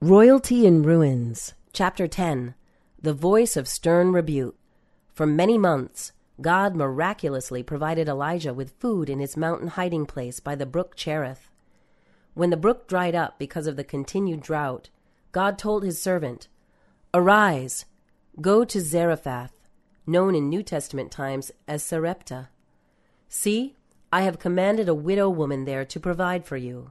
Royalty in Ruins, Chapter 10, The Voice of Stern Rebuke. For many months, God miraculously provided Elijah with food in his mountain hiding place by the brook Cherith. When the brook dried up because of the continued drought, God told his servant, "Arise, go to Zarephath," known in New Testament times as Sarepta. "See, I have commanded a widow woman there to provide for you."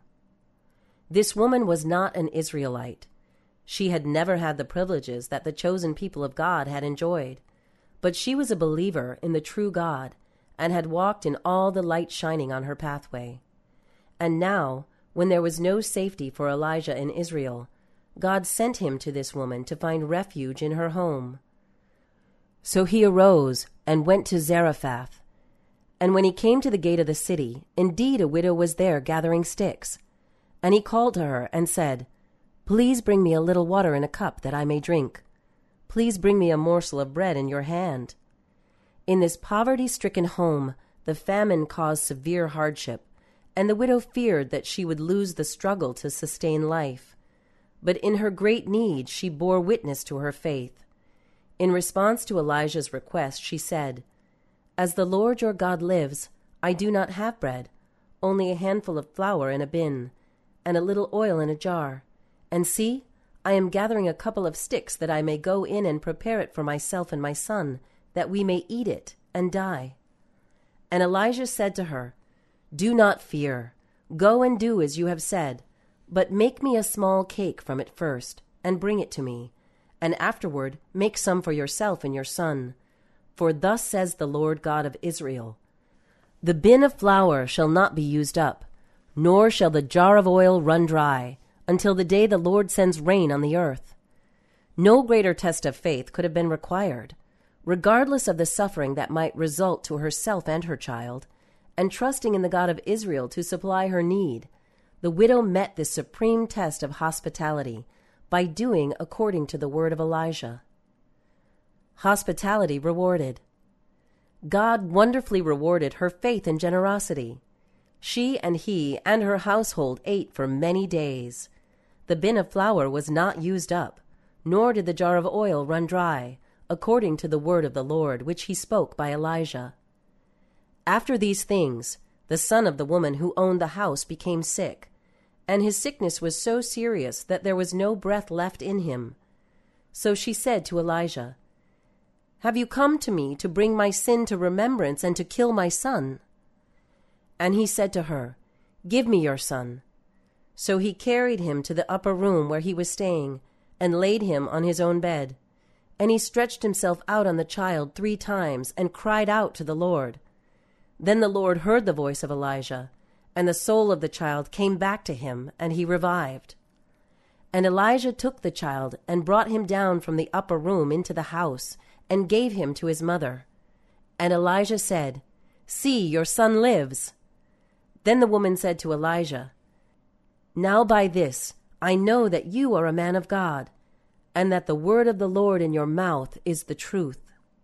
This woman was not an Israelite. She had never had the privileges that the chosen people of God had enjoyed, but she was a believer in the true God and had walked in all the light shining on her pathway. And now, when there was no safety for Elijah in Israel, God sent him to this woman to find refuge in her home. So he arose and went to Zarephath. And when he came to the gate of the city, indeed a widow was there gathering sticks. And he called to her and said, "Please bring me a little water in a cup that I may drink. Please bring me a morsel of bread in your hand." In this poverty-stricken home, the famine caused severe hardship, and the widow feared that she would lose the struggle to sustain life. But in her great need, she bore witness to her faith. In response to Elijah's request, she said, "As the Lord your God lives, I do not have bread, only a handful of flour in a bin, and a little oil in a jar. And see, I am gathering a couple of sticks that I may go in and prepare it for myself and my son, that we may eat it and die." And Elijah said to her, "Do not fear. Go and do as you have said, but make me a small cake from it first, and bring it to me, and afterward make some for yourself and your son. For thus says the Lord God of Israel, the bin of flour shall not be used up, nor shall the jar of oil run dry, until the day the Lord sends rain on the earth." No greater test of faith could have been required. Regardless of the suffering that might result to herself and her child, and trusting in the God of Israel to supply her need, the widow met this supreme test of hospitality by doing according to the word of Elijah. Hospitality rewarded. God wonderfully rewarded her faith and generosity. She and he and her household ate for many days. The bin of flour was not used up, nor did the jar of oil run dry, according to the word of the Lord, which he spoke by Elijah. After these things, the son of the woman who owned the house became sick, and his sickness was so serious that there was no breath left in him. So she said to Elijah, "Have you come to me to bring my sin to remembrance and to kill my son?" And he said to her, "Give me your son." So he carried him to the upper room where he was staying, and laid him on his own bed. And he stretched himself out on the child 3 times, and cried out to the Lord. Then the Lord heard the voice of Elijah, and the soul of the child came back to him, and he revived. And Elijah took the child, and brought him down from the upper room into the house, and gave him to his mother. And Elijah said, "See, your son lives." Then the woman said to Elijah, "Now by this I know that you are a man of God, and that the word of the Lord in your mouth is the truth."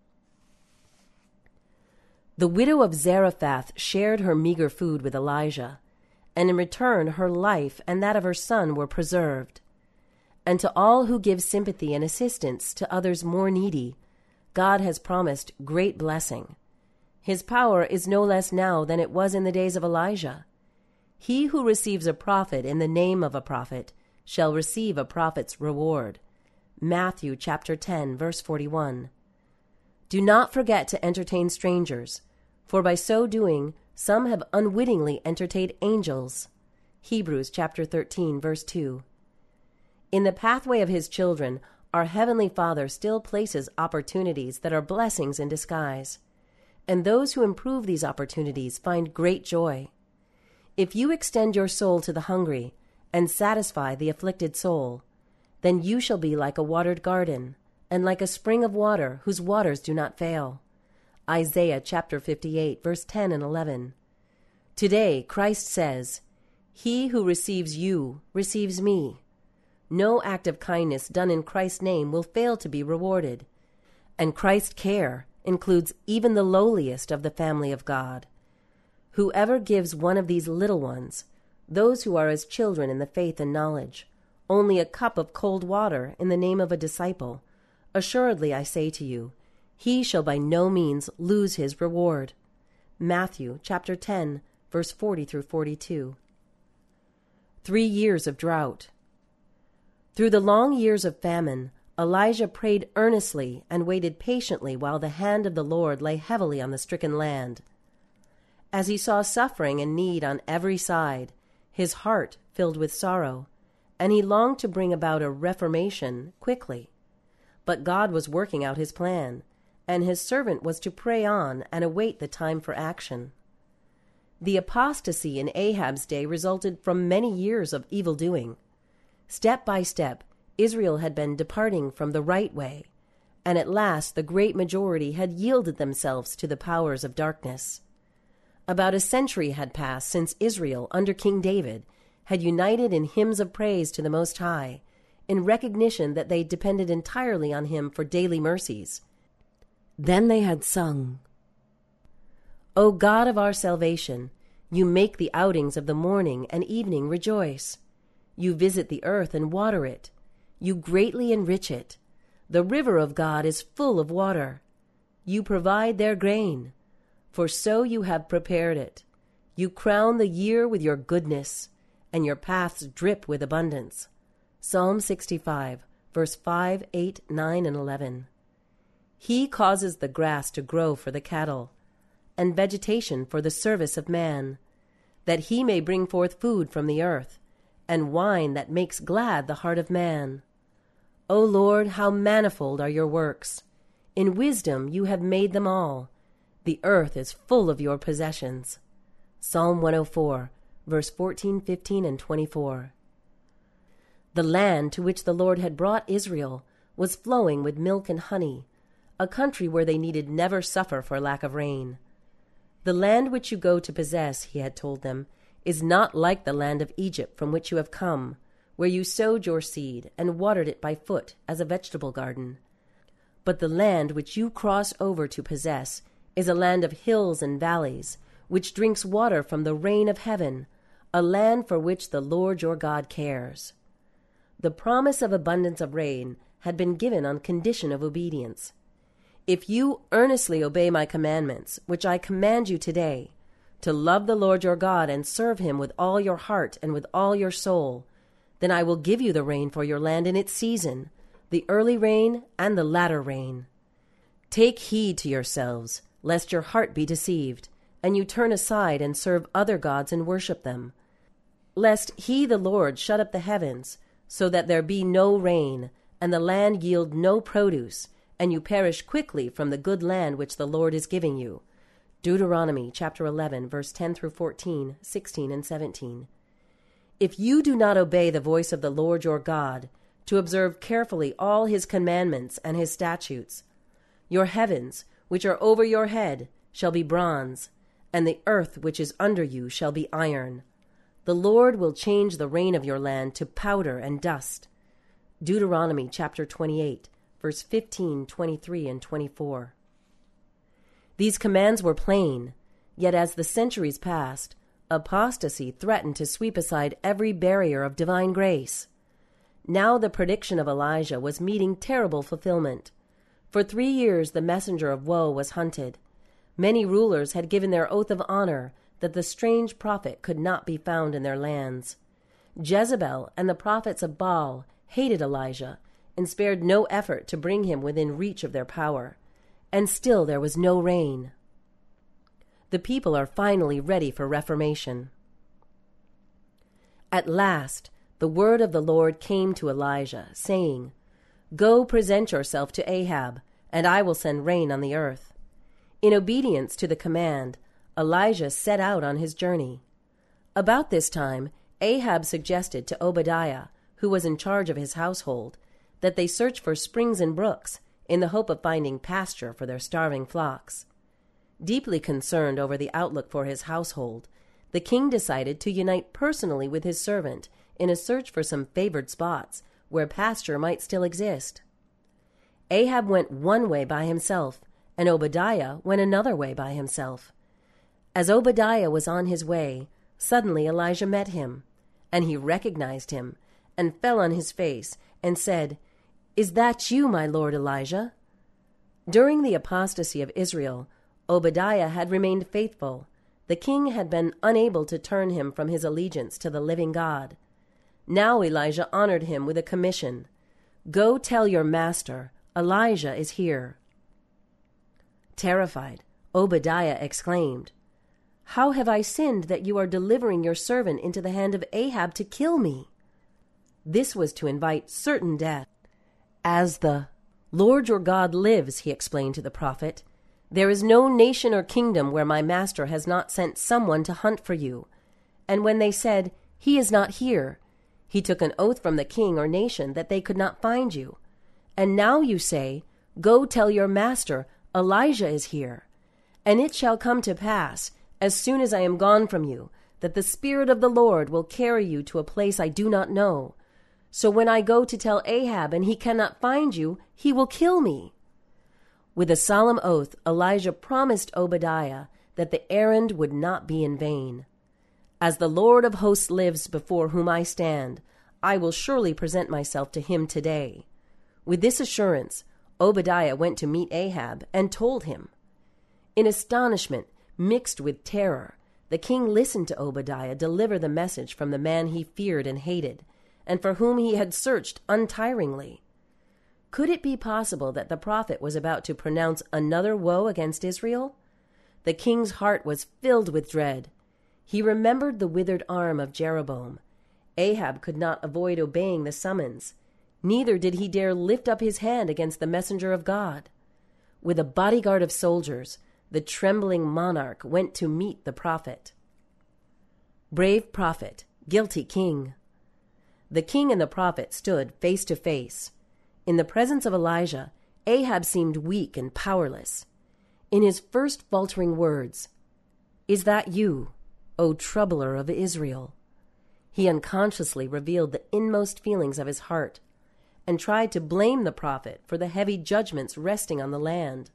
The widow of Zarephath shared her meager food with Elijah, and in return her life and that of her son were preserved. And to all who give sympathy and assistance to others more needy, God has promised great blessing. His power is no less now than it was in the days of Elijah. He who receives a prophet in the name of a prophet shall receive a prophet's reward. Matthew chapter 10, verse 41. Do not forget to entertain strangers, for by so doing some have unwittingly entertained angels. Hebrews chapter 13, verse 2. In the pathway of his children, our Heavenly Father still places opportunities that are blessings in disguise, and those who improve these opportunities find great joy. If you extend your soul to the hungry and satisfy the afflicted soul, then you shall be like a watered garden, and like a spring of water whose waters do not fail. Isaiah chapter 58, verse 10 and 11. Today, Christ says, "He who receives you receives me." No act of kindness done in Christ's name will fail to be rewarded, and Christ's care includes even the lowliest of the family of God. Whoever gives one of these little ones, those who are as children in the faith and knowledge, only a cup of cold water in the name of a disciple, assuredly I say to you, he shall by no means lose his reward. Matthew chapter 10, verse 40 through 42. 3 years of drought. Through the long years of famine, Elijah prayed earnestly and waited patiently while the hand of the Lord lay heavily on the stricken land. As he saw suffering and need on every side, his heart filled with sorrow, and he longed to bring about a reformation quickly. But God was working out his plan, and his servant was to pray on and await the time for action. The apostasy in Ahab's day resulted from many years of evil doing. Step by step, Israel had been departing from the right way, and at last the great majority had yielded themselves to the powers of darkness. About a century had passed since Israel, under King David, had united in hymns of praise to the Most High, in recognition that they depended entirely on him for daily mercies. Then they had sung, O God of our salvation, you make the outings of the morning and evening rejoice. You visit the earth and water it. You greatly enrich it. The river of God is full of water. You provide their grain, for so you have prepared it. You crown the year with your goodness, and your paths drip with abundance. Psalm 65, verse 5, 8, 9, and 11. He causes the grass to grow for the cattle, and vegetation for the service of man, that he may bring forth food from the earth, and wine that makes glad the heart of man. O Lord, how manifold are your works! In wisdom you have made them all. The earth is full of your possessions. Psalm 104, verse 14, 15, and 24. The land to which the Lord had brought Israel was flowing with milk and honey, a country where they needed never suffer for lack of rain. The land which you go to possess, he had told them, is not like the land of Egypt from which you have come, where you sowed your seed and watered it by foot as a vegetable garden. But the land which you cross over to possess is a land of hills and valleys, which drinks water from the rain of heaven, a land for which the Lord your God cares. The promise of abundance of rain had been given on condition of obedience. If you earnestly obey my commandments, which I command you today, to love the Lord your God and serve him with all your heart and with all your soul, then I will give you the rain for your land in its season, the early rain and the latter rain. Take heed to yourselves, lest your heart be deceived, and you turn aside and serve other gods and worship them, lest he the Lord shut up the heavens, so that there be no rain, and the land yield no produce, and you perish quickly from the good land which the Lord is giving you. Deuteronomy chapter 11, verse 10 through 14, 16, and 17. If you do not obey the voice of the Lord your God, to observe carefully all his commandments and his statutes, your heavens, which are over your head, shall be bronze, and the earth which is under you shall be iron. The Lord will change the rain of your land to powder and dust. Deuteronomy chapter 28, verse 15, 23, and 24. These commands were plain, yet as the centuries passed, apostasy threatened to sweep aside every barrier of divine grace. Now the prediction of Elijah was meeting terrible fulfillment. For 3 years the messenger of woe was hunted. Many rulers had given their oath of honor that the strange prophet could not be found in their lands. Jezebel and the prophets of Baal hated Elijah and spared no effort to bring him within reach of their power. And still there was no rain. The people are finally ready for reformation. At last, the word of the Lord came to Elijah, saying, Go present yourself to Ahab, and I will send rain on the earth. In obedience to the command, Elijah set out on his journey. About this time, Ahab suggested to Obadiah, who was in charge of his household, that they search for springs and brooks, in the hope of finding pasture for their starving flocks. Deeply concerned over the outlook for his household, the king decided to unite personally with his servant in a search for some favored spots where pasture might still exist. Ahab went one way by himself, and Obadiah went another way by himself. As Obadiah was on his way, suddenly Elijah met him, and he recognized him, and fell on his face, and said, "Is that you, my lord Elijah?" During the apostasy of Israel, Obadiah had remained faithful. The king had been unable to turn him from his allegiance to the living God. Now Elijah honored him with a commission. "Go tell your master, Elijah is here." Terrified, Obadiah exclaimed, "How have I sinned that you are delivering your servant into the hand of Ahab to kill me?" This was to invite certain death. "As the Lord your God lives," he explained to the prophet, "there is no nation or kingdom where my master has not sent someone to hunt for you." And when they said, "He is not here," he took an oath from the king or nation that they could not find you. And now you say, "Go tell your master, Elijah is here." And it shall come to pass, as soon as I am gone from you, that the Spirit of the Lord will carry you to a place I do not know. So when I go to tell Ahab and he cannot find you, he will kill me. With a solemn oath, Elijah promised Obadiah that the errand would not be in vain. "As the Lord of hosts lives before whom I stand, I will surely present myself to him today." With this assurance, Obadiah went to meet Ahab and told him. In astonishment mixed with terror, the king listened to Obadiah deliver the message from the man he feared and hated, and for whom he had searched untiringly. Could it be possible that the prophet was about to pronounce another woe against Israel? The king's heart was filled with dread. He remembered the withered arm of Jeroboam. Ahab could not avoid obeying the summons. Neither did he dare lift up his hand against the messenger of God. With a bodyguard of soldiers, the trembling monarch went to meet the prophet. Brave prophet, guilty king. The king and the prophet stood face to face. In the presence of Elijah, Ahab seemed weak and powerless. In his first faltering words, "Is that you, O troubler of Israel?" he unconsciously revealed the inmost feelings of his heart and tried to blame the prophet for the heavy judgments resting on the land.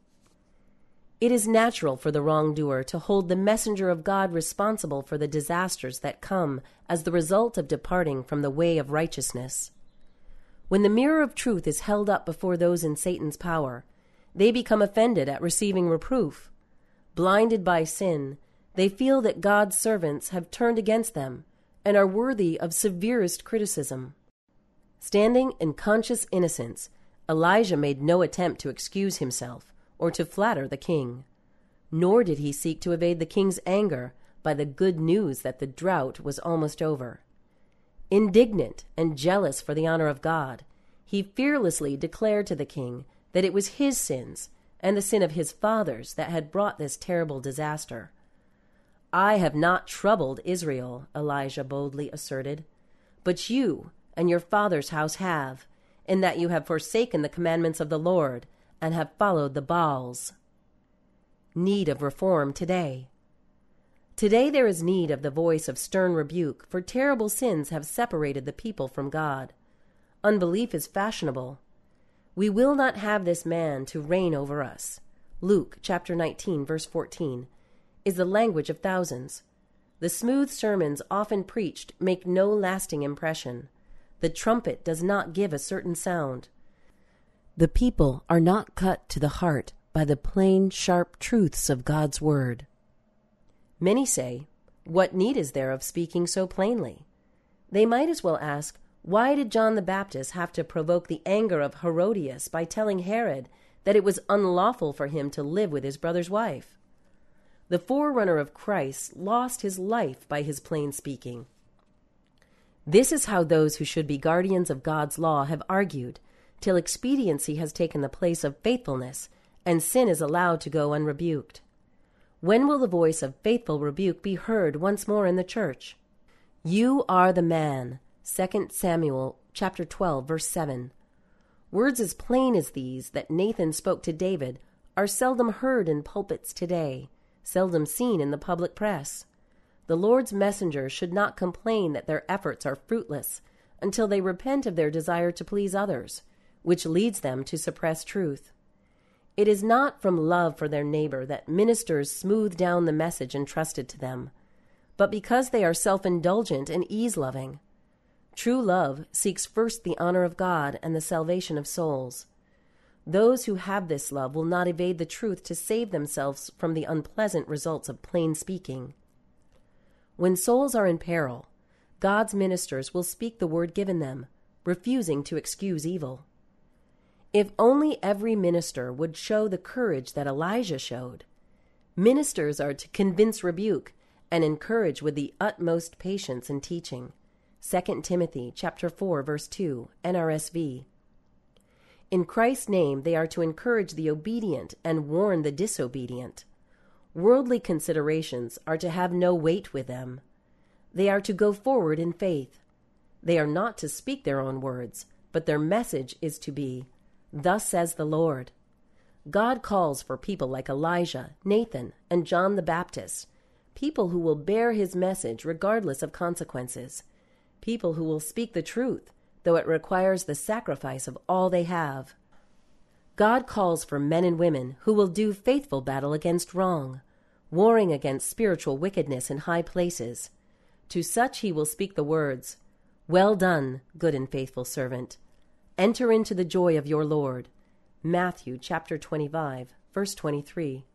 It is natural for the wrongdoer to hold the messenger of God responsible for the disasters that come as the result of departing from the way of righteousness. When the mirror of truth is held up before those in Satan's power, they become offended at receiving reproof. Blinded by sin, they feel that God's servants have turned against them and are worthy of severest criticism. Standing in conscious innocence, Elijah made no attempt to excuse himself or to flatter the king. Nor did he seek to evade the king's anger by the good news that the drought was almost over. Indignant and jealous for the honor of God, he fearlessly declared to the king that it was his sins and the sin of his fathers that had brought this terrible disaster. "I have not troubled Israel," Elijah boldly asserted, "but you and your father's house have, in that you have forsaken the commandments of the Lord and have followed the Baals." Need of reform today. Today there is need of the voice of stern rebuke, for terrible sins have separated the people from God. Unbelief is fashionable. "We will not have this man to reign over us." Luke chapter 19, verse 14, is the language of thousands. The smooth sermons often preached make no lasting impression. The trumpet does not give a certain sound. The people are not cut to the heart by the plain, sharp truths of God's word. Many say, "What need is there of speaking so plainly?" They might as well ask, why did John the Baptist have to provoke the anger of Herodias by telling Herod that it was unlawful for him to live with his brother's wife? The forerunner of Christ lost his life by his plain speaking. This is how those who should be guardians of God's law have argued, till expediency has taken the place of faithfulness, and sin is allowed to go unrebuked. When will the voice of faithful rebuke be heard once more in the church? "You are the man," 2 Samuel chapter 12, verse 7. Words as plain as these that Nathan spoke to David are seldom heard in pulpits today, seldom seen in the public press. The Lord's messengers should not complain that their efforts are fruitless until they repent of their desire to please others, which leads them to suppress truth. It is not from love for their neighbor that ministers smooth down the message entrusted to them, but because they are self-indulgent and ease-loving. True love seeks first the honor of God and the salvation of souls. Those who have this love will not evade the truth to save themselves from the unpleasant results of plain speaking. When souls are in peril, God's ministers will speak the word given them, refusing to excuse evil. If only every minister would show the courage that Elijah showed. Ministers are to convince, rebuke, and encourage with the utmost patience and teaching. 2 Timothy chapter 4, verse 2, NRSV. In Christ's name, they are to encourage the obedient and warn the disobedient. Worldly considerations are to have no weight with them. They are to go forward in faith. They are not to speak their own words, but their message is to be, "Thus says the Lord." God calls for people like Elijah, Nathan, and John the Baptist, people who will bear his message regardless of consequences, people who will speak the truth, though it requires the sacrifice of all they have. God calls for men and women who will do faithful battle against wrong, warring against spiritual wickedness in high places. To such he will speak the words, "Well done, good and faithful servant. Enter into the joy of your Lord." Matthew chapter 25, verse 23.